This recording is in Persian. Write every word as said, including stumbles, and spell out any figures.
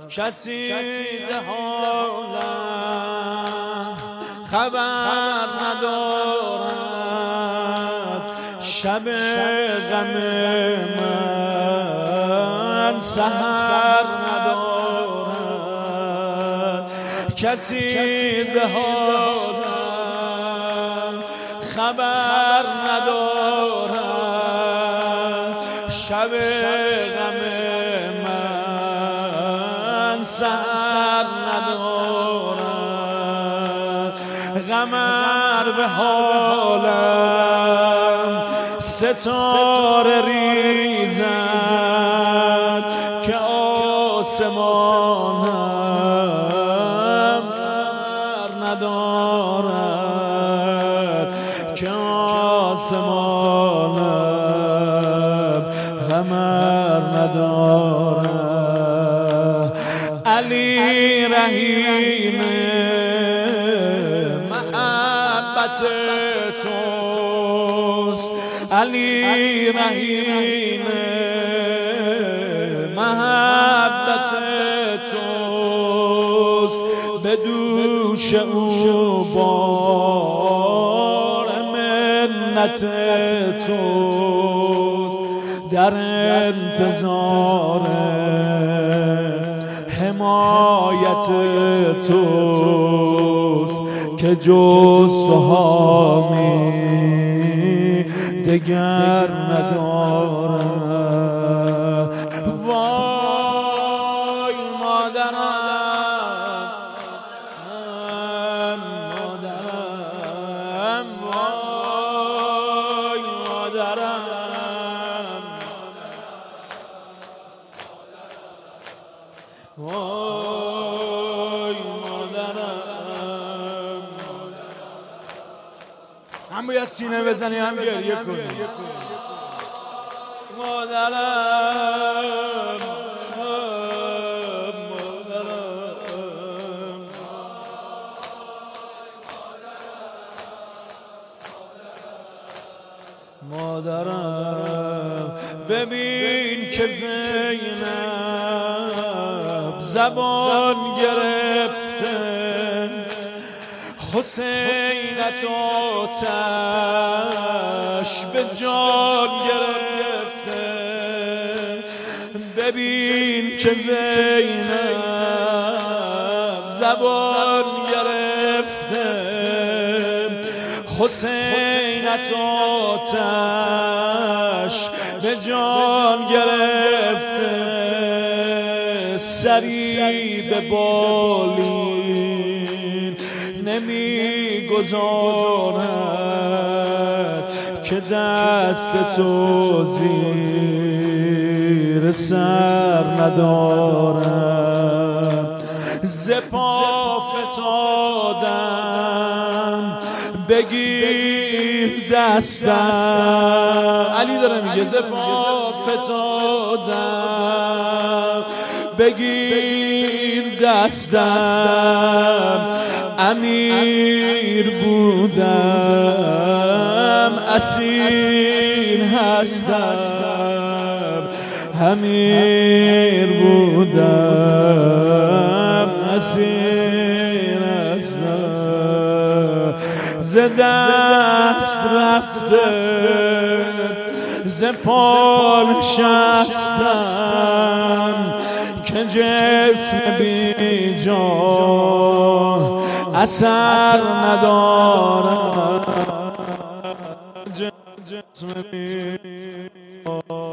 کسی حالم خبر ندارد، شب غم من سحر ندارد. کسی حالم خبر ندارد، شب غم من سحر ندارد. قمر به حالم ستاره ریزد که آسمانم سر ندارد، که آسمانم قمر ندارد. علی رحیم محبت توست، علی رحیم محبت توست. به دوش او بار منت توست، در انتظار حمایت توست، که جز تو حامی دگر ندارم. وای مادرم، مادرم، وای مادرم، وای مادرم. هم باید سینه بزنی هم گریه کنی. مادرم، مادرم، مادرم. ببین که زینب زبان گرفته، حسینت آتش به جان گرفته. ببین که زینب زبان گرفته، حسینت آتش به جان گرفته. سری به بالین نمی گذارد، که دست تو زیر سر ندارد. ز پا فتادم بگیر دستم، علی داره میگه ز پا فتادم بگیر دستم. امیر بودم اسیر هستم، امیر بودم اسیر هستم. ز دست رفته ز پا نشستم، که جسم بی جان اثر ندارد. جسم بی جان